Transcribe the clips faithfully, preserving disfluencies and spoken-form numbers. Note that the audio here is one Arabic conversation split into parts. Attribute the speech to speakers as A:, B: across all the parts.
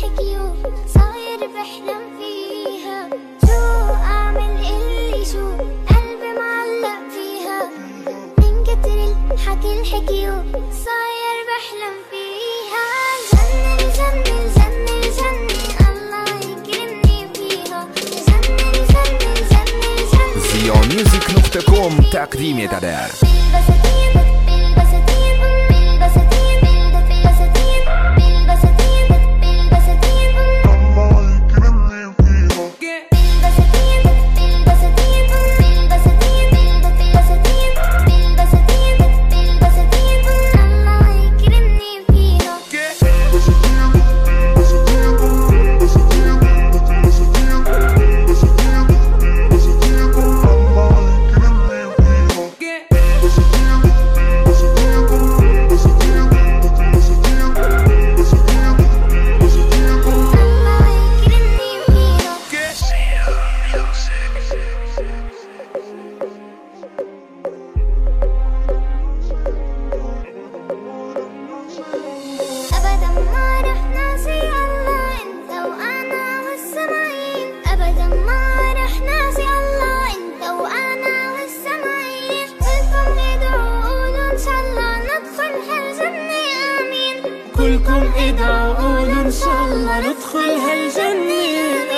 A: الحكيو صاير بحلم فيها، شو أعمل اللي شو قلبي معلق فيها، من كتر الحكي الحكيو صاير بحلم فيها. جنن جنن جنن جنن الله يكرمني فيها، جنن جنن جنن جنن.
B: زيونميوزك نقطة كوم تقديم يتدار.
C: كلكم ادعوا قولوا ان شاء الله ندخل هالجنة.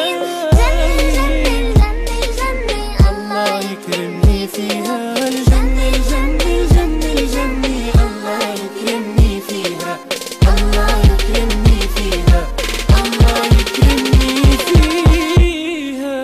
A: جنة جنة جنة جنة
C: الله يكرمني فيها، الجنة الجنة الجنة الجنة الله يكرمني فيها، الله يكرمني فيها، الله يكرمني فيها.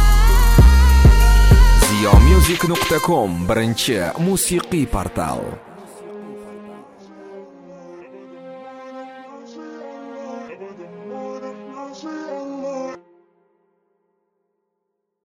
B: زيونميوزك نقطة كوم برنامج موسيقي بورتال.